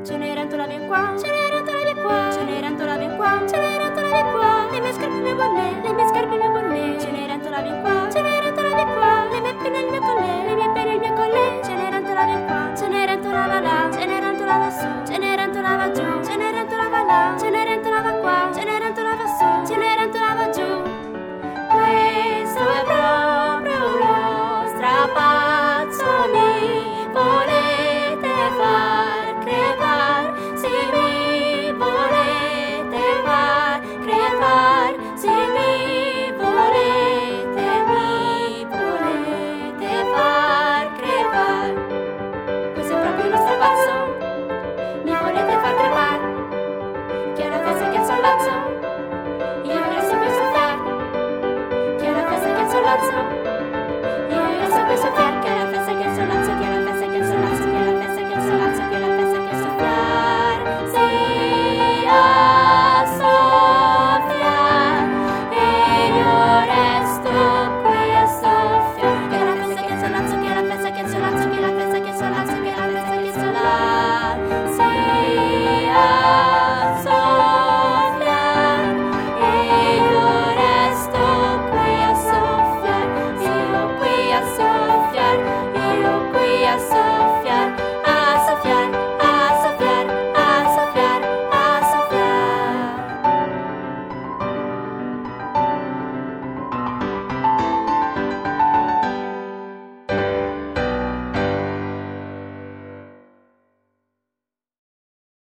Cenerentola vieni qua, Cenerentola vieni qua, Cenerentola vieni qua, Cenerentola vieni qua. Le mie scarpe, il mio bonnet, le mie scarpe, il mio bonnet. Cenerentola vieni qua, Cenerentola vieni qua. Le mie penne, il mio collet, le mie penne, il mio collet. Cenerentola vieni qua, Cenerentola va là, Cenerentola va su, Cenerentola va giù, Cenerentola va là,